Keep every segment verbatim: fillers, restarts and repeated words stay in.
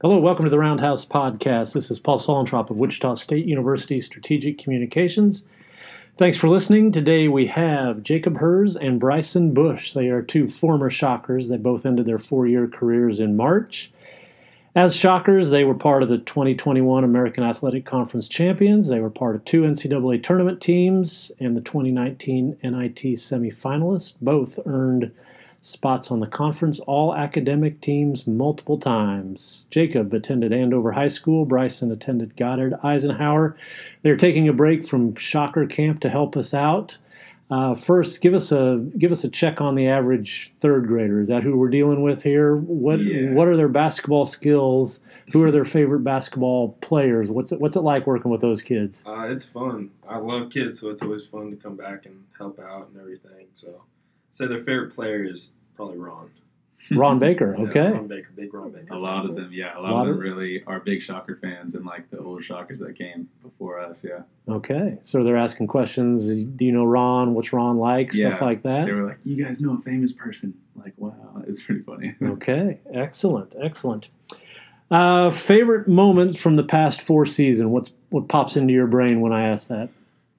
Hello, welcome to the Roundhouse Podcast. This is Paul Solentrop of Wichita State University Strategic Communications. Thanks for listening. Today we have Jacob Herz and Bryson Bush. They are two former Shockers. They both ended their four-year careers in March. As Shockers, they were part of the twenty twenty-one American Athletic Conference champions. They were part of two N C double A tournament teams and the twenty nineteen N I T semifinalists. Both earned spots on the conference all-academic teams multiple times. Jacob attended Andover High School. Bryson attended Goddard Eisenhower. They're taking a break from Shocker Camp to help us out. Uh, first, give us a give us a check on the average third grader. Is that who we're dealing with here? What yeah. What are their basketball skills? Who are their favorite basketball players? What's it, what's it like working with those kids? Uh, it's fun. I love kids, so it's always fun to come back and help out and everything. So, I'd say their favorite player is probably Ron. Ron Baker, okay. Yeah, Ron Baker, big Ron Baker. A lot of them, yeah. A lot, a lot of them really are big Shocker fans and like the old Shockers that came before us, yeah. Okay. So they're asking questions. Do you know Ron? What's Ron like? Yeah. Stuff like that? They were like, you guys know a famous person. Like, wow, it's pretty funny. Okay. Excellent. Excellent. Uh, favorite moment from the past four seasons? What's What pops into your brain when I ask that?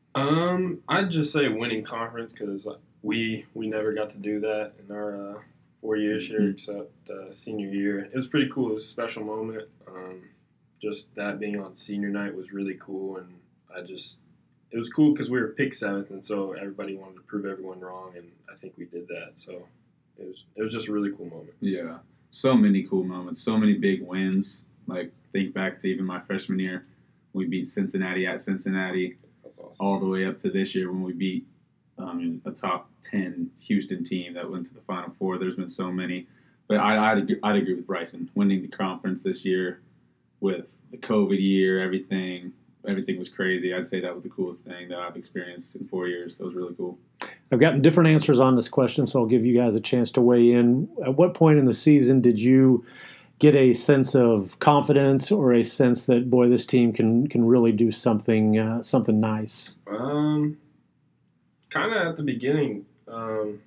Um, I'd just say winning conference because we we never got to do that in our uh, four years here Mm-hmm. except uh, senior year. It was pretty cool. It was a special moment. Um, just that being on senior night was really cool, and I just it was cool because we were picked seventh, and so everybody wanted to prove everyone wrong, and I think we did that. So it was it was just a really cool moment. Yeah, so many cool moments, so many big wins. Like think back to even my freshman year, we beat Cincinnati at Cincinnati. That's awesome. All the way up to this year when we beat um, a top ten Houston team that went to the Final Four. There's been so many. But I, I'd, agree, I'd agree with Bryson. Winning the conference this year with the COVID year, everything, everything was crazy. I'd say that was the coolest thing that I've experienced in four years. That was really cool. I've gotten different answers on this question, so I'll give you guys a chance to weigh in. At what point in the season did you get a sense of confidence or a sense that, boy, this team can can really do something uh, something nice? Um, kind of at the beginning, um,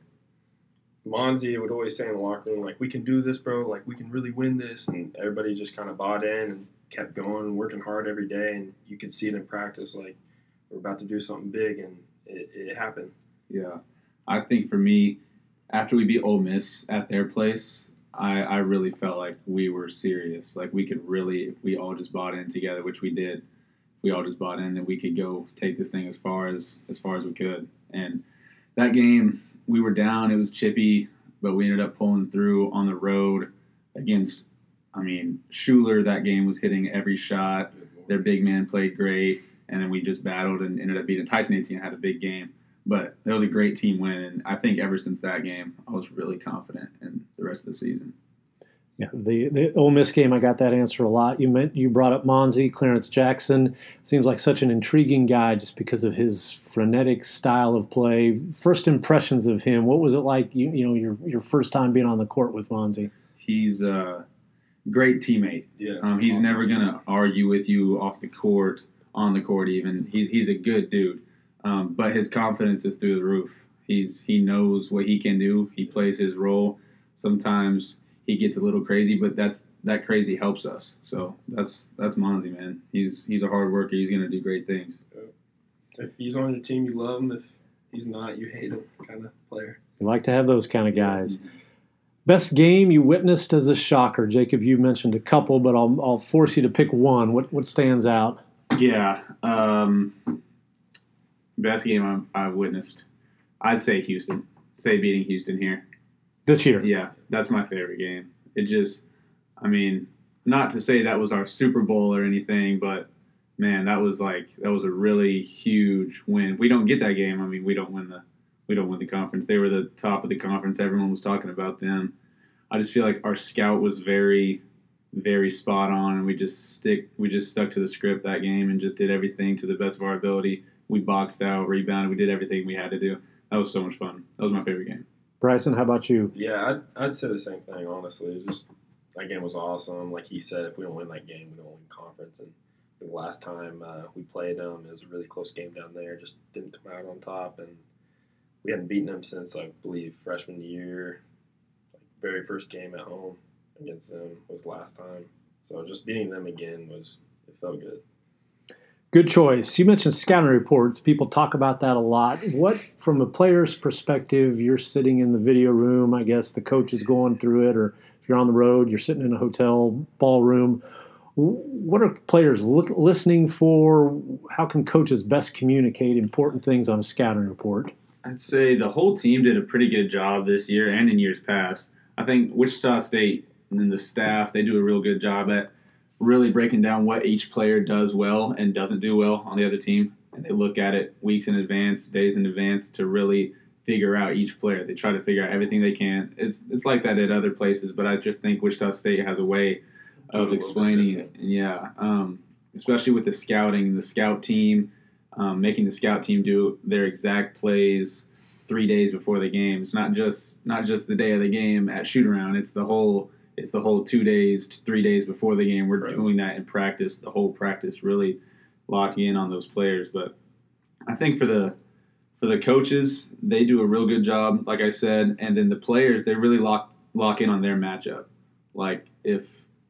Monzi would always say in the locker room, like, we can do this, bro. Like, we can really win this. And everybody just kind of bought in and kept going and working hard every day. And you could see it in practice, like, we're about to do something big, and it, it happened. Yeah. I think for me, after we beat Ole Miss at their place, I, I really felt like we were serious. Like we could really, if we all just bought in together, which we did, we all just bought in that we could go take this thing as far as as far as we could. And that game, we were down. It was chippy, but we ended up pulling through on the road against, I mean, Schuler. That game was hitting every shot. Their big man played great, and then we just battled and ended up beating Tyson eighteen. Had a big game. But it was a great team win, and I think ever since that game, I was really confident in the rest of the season. Yeah, the the Ole Miss game, I got that answer a lot. You meant you brought up Monzi, Clarence Jackson. Seems like such an intriguing guy just because of his frenetic style of play. First impressions of him, what was it like? You you know your your first time being on the court with Monzi. He's a great teammate. Yeah, um, he's awesome. never gonna argue with you off the court, on the court even. He's he's a good dude. Um, but his confidence is through the roof. He's he knows what he can do. He plays his role. Sometimes he gets a little crazy, but that's that crazy helps us. So that's that's Monzi, man. He's he's a hard worker. He's gonna do great things. If he's on your team, you love him. If he's not, you hate him, kind of player. You like to have those kind of guys. Best game you witnessed as a Shocker, Jacob. You mentioned a couple, but I'll I'll force you to pick one. What what stands out? Yeah. Um, Best game I, I've witnessed, I'd say Houston. Say beating Houston here. This year? Yeah, that's my favorite game. It just, I mean, not to say that was our Super Bowl or anything, but, man, that was like, that was a really huge win. If we don't get that game, I mean, we don't win the we don't win the conference. They were the top of the conference. Everyone was talking about them. I just feel like our scout was very, very spot on, and we just stick we just stuck to the script that game and just did everything to the best of our ability. We boxed out, rebounded. We did everything we had to do. That was so much fun. That was my favorite game. Bryson, how about you? Yeah, I'd, I'd say the same thing, honestly. Just that game was awesome. Like he said, if we don't win that game, we don't win conference. And the last time uh, we played them, it was a really close game down there. Just didn't come out on top. And we hadn't beaten them since, I believe, freshman year. Like, very first game at home against them was last time. So just beating them again was it felt good. Good choice. You mentioned scouting reports. People talk about that a lot. What, from a player's perspective, you're sitting in the video room, I guess the coach is going through it, or if you're on the road, you're sitting in a hotel ballroom. What are players look, listening for? How can coaches best communicate important things on a scouting report? I'd say the whole team did a pretty good job this year and in years past. I think Wichita State and the staff, they do a real good job at really breaking down what each player does well and doesn't do well on the other team. And they look at it weeks in advance, days in advance to really figure out each player. They try to figure out everything they can. It's it's like that at other places, but I just think Wichita State has a way of explaining it. Yeah, um, especially with the scouting, the scout team, um, making the scout team do their exact plays three days before the game. It's not just not just the day of the game at shoot around. It's the whole it's the whole two days, three days before the game. We're Right. doing that in practice, the whole practice, really locking in on those players. But I think for the for the coaches, they do a real good job, like I said, and then the players, they really lock lock in on their matchup. Like if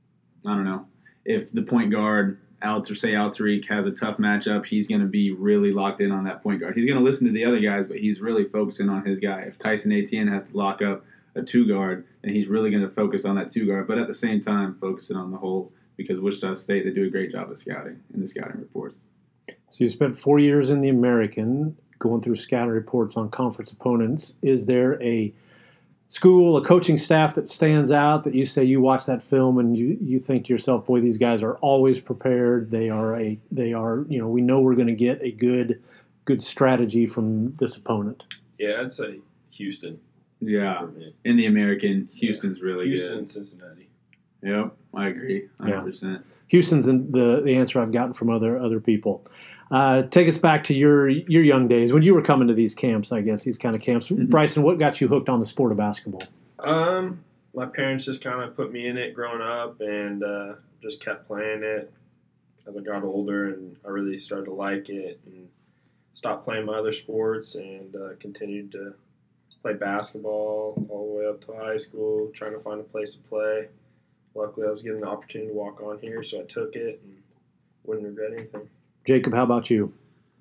I don't know, if the point guard, Alter, say Alterique, has a tough matchup, he's going to be really locked in on that point guard. He's going to listen to the other guys, but he's really focusing on his guy. If Tyson Etienne has to lock up a two guard, then he's really going to focus on that two guard, but at the same time, focusing on the whole, because Wichita State, they do a great job of scouting in the scouting reports. So you spent four years in the American going through scouting reports on conference opponents. Is there a school, a coaching staff that stands out that you say you watch that film and you, you think to yourself, boy, these guys are always prepared. They are a they are, you know, we know we're going to get a good good strategy from this opponent. Yeah, I'd say Houston. Yeah, For me. in the American, Houston's really Houston good. and Cincinnati. Yep, I agree, one hundred percent. Houston's in the the answer I've gotten from other other people. Uh, take us back to your your young days when you were coming to these camps. I guess these kind of camps. Mm-hmm. Bryson, what got you hooked on the sport of basketball? Um, my parents just kind of put me in it growing up, and uh, just kept playing it as I got older, and I really started to like it, and stopped playing my other sports, and uh, continued to play basketball all the way up to high school, trying to find a place to play. Luckily, I was given the opportunity to walk on here, so I took it and wouldn't regret anything. Jacob, how about you?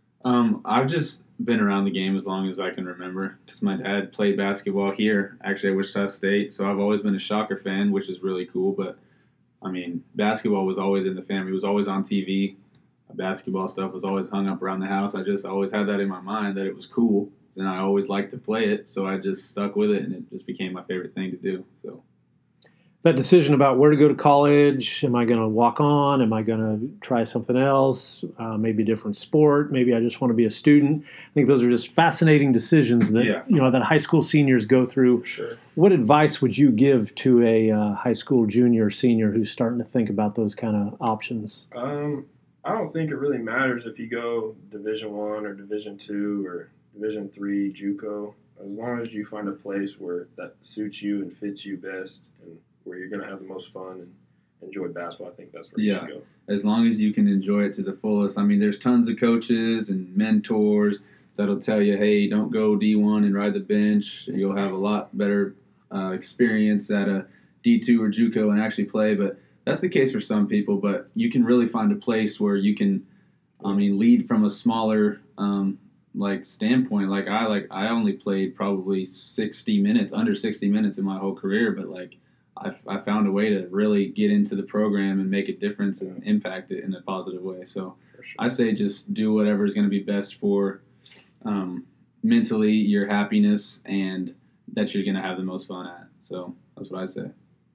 Um, I've just been around the game as long as I can remember because my dad played basketball here, actually at Wichita State, so I've always been a Shocker fan, which is really cool. But, I mean, basketball was always in the family. It was always on T V. Basketball stuff was always hung up around the house. I just always had that in my mind that it was cool, and I always liked to play it, so I just stuck with it, and it just became my favorite thing to do. So. That decision about where to go to college, am I going to walk on? Am I going to try something else? Uh, maybe a different sport? Maybe I just want to be a student. I think those are just fascinating decisions that Yeah. you know that high school seniors go through. Sure. What advice would you give to a uh, high school junior or senior who's starting to think about those kind of options? Um, I don't think it really matters if you go Division One or Division Two or Division Three JUCO, as long as you find a place where that suits you and fits you best, and where you're going to have the most fun and enjoy basketball. I think that's where you Yeah. should go. As long as you can enjoy it to the fullest. I mean, there's tons of coaches and mentors that'll tell you, hey, don't go D one and ride the bench. You'll have a lot better uh, experience at a D two or JUCO and actually play. But that's the case for some people. But you can really find a place where you can, I mean, lead from a smaller um, like standpoint. Like I like I only played probably sixty minutes, under sixty minutes in my whole career. But like I, I found a way to really get into the program and make a difference and impact it in a positive way. So For sure. I say just do whatever is going to be best for um, mentally your happiness and that you're going to have the most fun at. So that's what I say.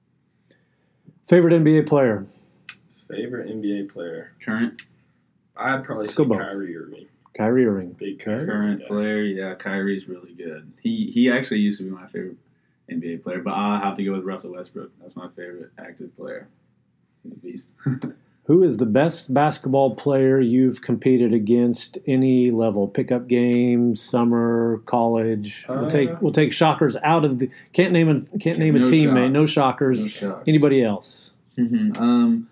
Favorite N B A player? Favorite N B A player? Current I'd probably Let's say go both. Kyrie Irving. Kyrie Irving. Big Okay. Kyrie current guy. player, yeah, Kyrie's really good. He he actually used to be my favorite N B A player, but I'll have to go with Russell Westbrook. That's my favorite active player. The beast. Who is the best basketball player you've competed against any level? Pickup game, summer, college. We'll Uh, take we'll take Shockers out of the. Can't name a can't name a No teammate. No Shocks. Shockers. No Shocks. Anybody else? Mm-hmm. Um,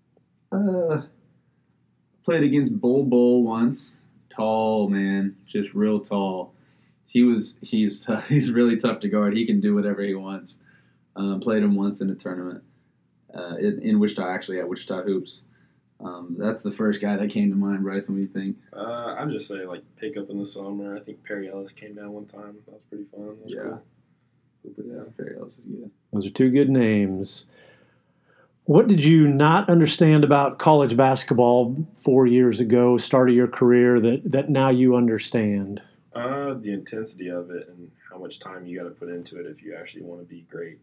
uh, played against Bol Bol once. Tall man, just real tall. He was he's t- he's really tough to guard. He can do whatever he wants. Um, played him once in a tournament. uh, in, in Wichita, actually, at Wichita Hoops. Um, that's the first guy that came to mind, Bryson. What do you think? Uh, I'd just say, like, pick up in the summer. I think Perry Ellis came down one time. That was pretty fun. That was Yeah. Cool. Yeah, Perry Ellis is good. Those are two good names. What did you not understand about college basketball four years ago, start of your career, that, that now you understand? Uh, the intensity of it and how much time you got to put into it if you actually want to be great.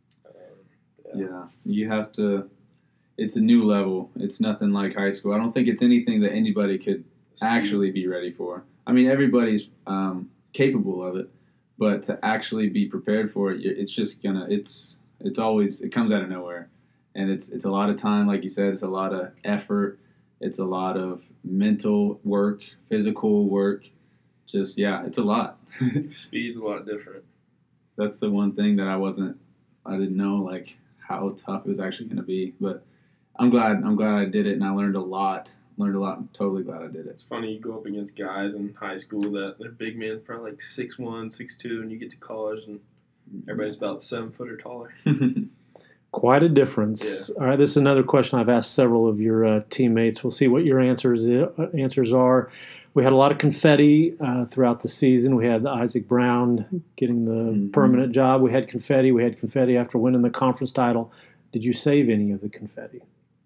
Um, yeah. yeah, you have to. It's a new level. It's nothing like high school. I don't think it's anything that anybody could actually be ready for. I mean, everybody's um, capable of it, but to actually be prepared for it, it's just gonna. It's it's always it comes out of nowhere, and it's it's a lot of time, like you said. It's a lot of effort. It's a lot of mental work, physical work. Just yeah, it's a lot. Speed's a lot different. That's the one thing that I wasn't. I didn't know like how tough it was actually going to be, but I'm glad. I'm glad I did it, and I learned a lot. Learned a lot. I'm totally glad I did it. It's funny, you go up against guys in high school that they're big men, probably like six one, six two, and you get to college and everybody's about seven foot or taller. Quite a difference. Yeah. All right, this is another question I've asked several of your uh, teammates. We'll see what your answers uh, answers are. We had a lot of confetti uh, throughout the season. We had Isaac Brown getting the Mm-hmm. permanent job. We had confetti. We had confetti after winning the conference title. Did you save any of the confetti?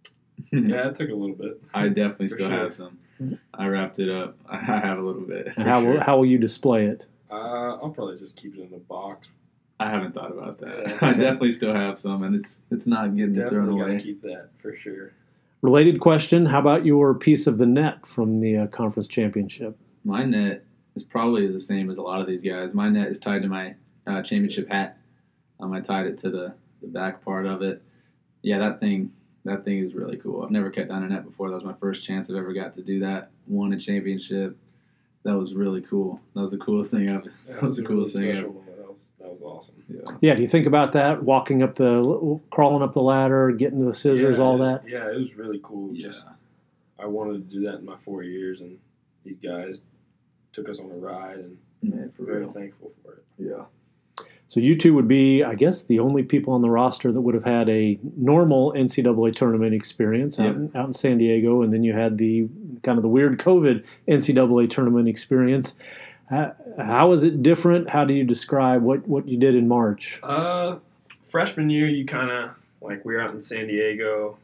Yeah, it took a little bit. I definitely For still sure. have some. I wrapped it up. I have a little bit. And how will, sure. how will you display it? Uh, I'll probably just keep it in the box. I haven't thought about that. Yeah. I definitely still have some, and it's it's not getting thrown Definitely got to away. keep that for sure. Related question, how about your piece of the net from the uh, conference championship? My net is probably the same as a lot of these guys. My net is tied to my uh, championship hat. Um, I tied it to the, the back part of it. Yeah, that thing that thing is really cool. I've never cut down a net before. That was my first chance I've ever got to do that. Won a championship. That was really cool. That was the coolest thing I've. Yeah, That was the a coolest really thing special ever. moment. That was, that was awesome. Yeah. Yeah, do you think about that, walking up the, crawling up the ladder, getting to the scissors, Yeah, all it- that? Yeah, it was really cool. Yeah. Just I wanted to do that in my four years, and these guys took us on a ride, and Man, for very real. thankful for it. Yeah. So you two would be, I guess, the only people on the roster that would have had a normal N C double A tournament experience out, Yeah. in, out in San Diego, and then you had the kind of the weird COVID N C double A tournament experience. Uh, how is it different? How do you describe what, what you did in March? Uh, freshman year, you kind of like we were out in San Diego,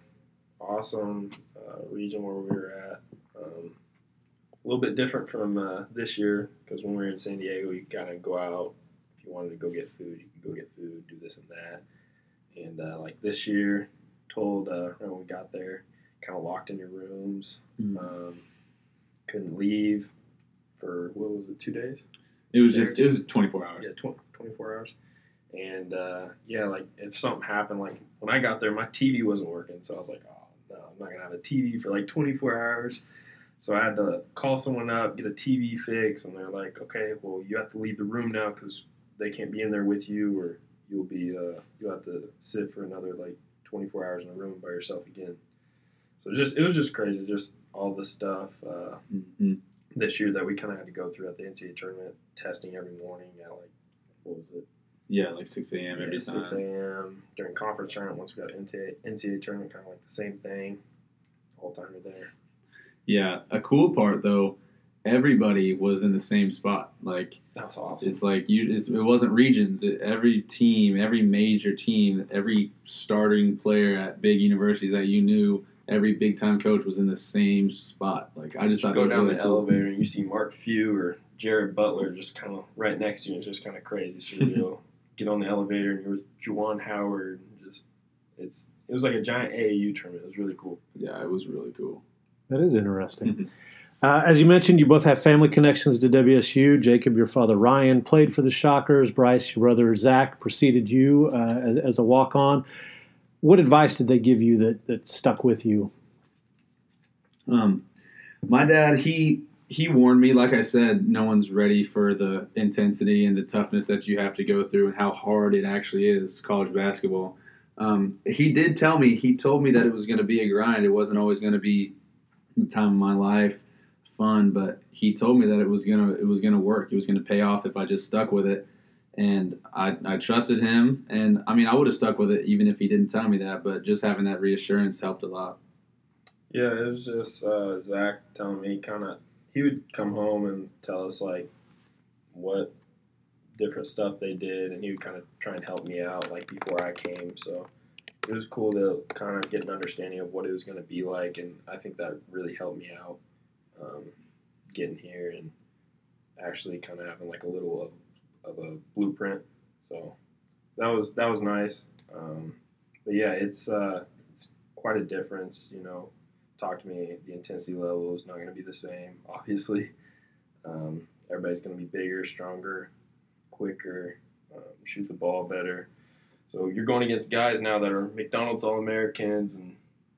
awesome uh, region where we were at. Um, a little bit different from uh, this year because when we were in San Diego, you kind of go out. If you wanted to go get food, you could go get food, do this and that. And uh, like this year, told uh, when we got there, kind of locked in your rooms, Mm. um, couldn't leave for what was it, two days? It was just it was twenty-four hours. Yeah, twenty, twenty-four hours. And uh, yeah, like if something happened, like when I got there, my T V wasn't working, so I was like, oh no, I'm not gonna have a T V for like twenty-four hours. So I had to call someone up, get a T V fix, and they're like, okay, well you have to leave the room now because they can't be in there with you, or you'll be uh, you'll have to sit for another like twenty-four hours in a room by yourself again. So just it was just crazy, just all the stuff. Uh, Mm-hmm. this year that we kind of had to go through at the N C double A tournament, testing every morning at like, what was it? Yeah, like six a.m. every Yeah, time. six a.m. During conference tournament, once we got N C double A tournament, kind of like the same thing. All time we're there. Yeah, a cool part though, everybody was in the same spot. Like That was awesome. it's like you, it's, it wasn't regions. It, every team, every major team, every starting player at big universities that you knew, every big time coach was in the same spot. Like I just you thought go that was down really the cool. elevator and you see Mark Few or Jared Butler just kind of right next to you. It's just kind of crazy, surreal. Get on the elevator and you're with Juwan Howard. And just it's it was like a giant A A U tournament. It was really cool. Yeah, it was really cool. That is interesting. Mhm. Uh, as you mentioned, you both have family connections to W S U. Jacob, your father Ryan, played for the Shockers. Bryce, your brother Zach, preceded you uh, as, as a walk-on. What advice did they give you that, that stuck with you? Um, my dad, he he warned me. Like I said, no one's ready for the intensity and the toughness that you have to go through, and how hard it actually is, college basketball. Um, he did tell me. He told me that it was going to be a grind. It wasn't always going to be the time of my life, fun. But he told me that it was gonna it was gonna work. It was going to pay off if I just stuck with it. And I, I trusted him. And, I mean, I would have stuck with it even if he didn't tell me that. But just having that reassurance helped a lot. Yeah, it was just uh, Zach telling me kind of – he would come home and tell us, like, what different stuff they did. And he would kind of try and help me out, like, before I came. So it was cool to kind of get an understanding of what it was going to be like. And I think that really helped me out um, getting here and actually kind of having, like, a little of – of a blueprint, so that was that was nice. Um, but yeah, it's uh, it's quite a difference. You know, talk to me. The intensity level is not going to be the same. Obviously, um, everybody's going to be bigger, stronger, quicker, um, shoot the ball better. So you're going against guys now that are McDonald's All-Americans, and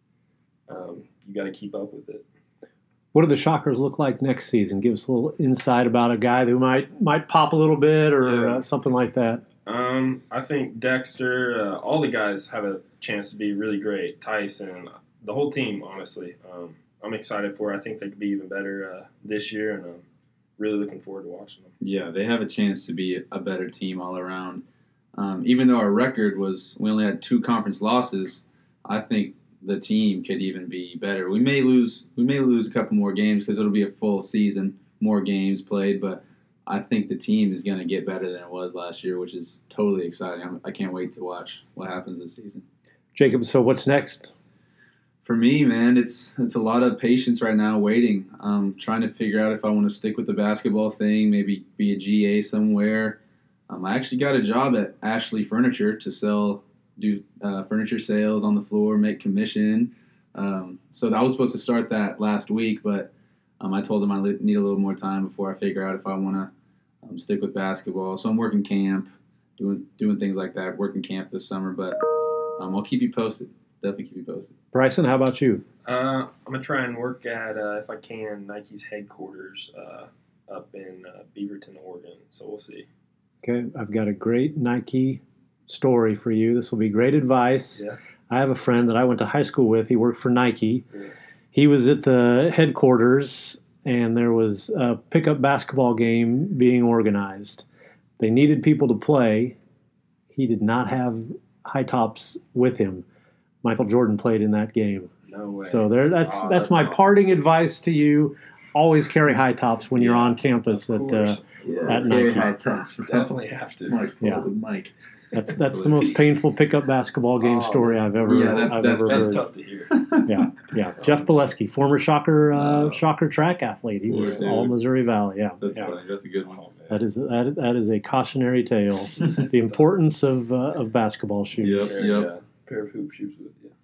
um, you got to keep up with it. What do the Shockers look like next season? Give us a little insight about a guy who might might pop a little bit or Yeah. uh, something like that. Um, I think Dexter, uh, all the guys have a chance to be really great. Tyson, the whole team, honestly. Um, I'm excited for it. I think they could be even better uh, this year, and I'm really looking forward to watching them. Yeah, they have a chance to be a better team all around. Um, even though our record was, we only had two conference losses, I think the team could even be better. We may lose we may lose a couple more games because it'll be a full season, more games played, but I think the team is going to get better than it was last year, which is totally exciting. I'm, I can't wait to watch what happens this season. Jacob, so what's next? For me, man, it's it's a lot of patience right now, waiting. Um, trying to figure out if I want to stick with the basketball thing, maybe be a G A somewhere. Um, I actually got a job at Ashley Furniture to sell do uh, furniture sales on the floor, make commission. Um, so I was supposed to start that last week, but um, I told them I need a little more time before I figure out if I want to um, stick with basketball. So I'm working camp, doing doing things like that, working camp this summer, but um, I'll keep you posted. Definitely keep you posted. Bryson, how about you? Uh, I'm going to try and work at, uh, if I can, Nike's headquarters uh, up in uh, Beaverton, Oregon. So we'll see. Okay, I've got a great Nike story for you. This will be great advice. Yeah. I have a friend that I went to high school with. He worked for Nike. Yeah. He was at the headquarters, and there was a pickup basketball game being organized. They needed people to play. He did not have high tops with him. Michael Jordan played in that game. No way. So there, that's Oh, that's, that's my awesome. parting advice to you. Always carry high tops when you're Yeah, on campus of at uh, course. Yeah, At Nike. high tops. Definitely have to. Mike, Yeah. Mike. That's that's the most painful pickup basketball game Oh, story that's- I've ever yeah, that's- I've that's- ever That's heard. tough to hear. Yeah, yeah. Jeff Bileski, former Shocker uh, Oh. Shocker track athlete. He was Dude. all Missouri Valley. Yeah, That's yeah. funny. That's a good one. Oh, man. That is that, that is a cautionary tale. The importance of uh, of basketball shoes. Yep. Pair, yeah, pair of hoop shoes with you.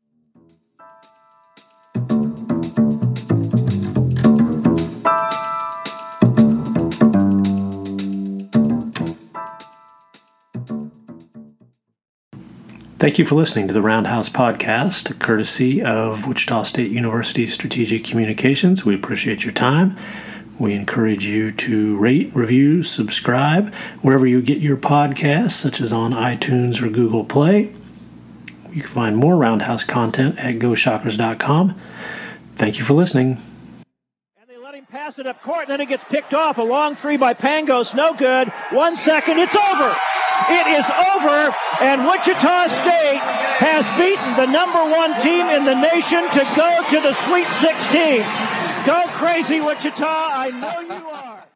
Thank you for listening to the Roundhouse Podcast, courtesy of Wichita State University Strategic Communications. We appreciate your time. We encourage you to rate, review, subscribe wherever you get your podcasts, such as on iTunes or Google Play. You can find more Roundhouse content at go shockers dot com. Thank you for listening. And they let him pass it up court, and then it gets picked off. A long three by Pangos, no good. One second, it's over. It is over, and Wichita State has beaten the number one team in the nation to go to the Sweet sixteen. Go crazy, Wichita. I know you are.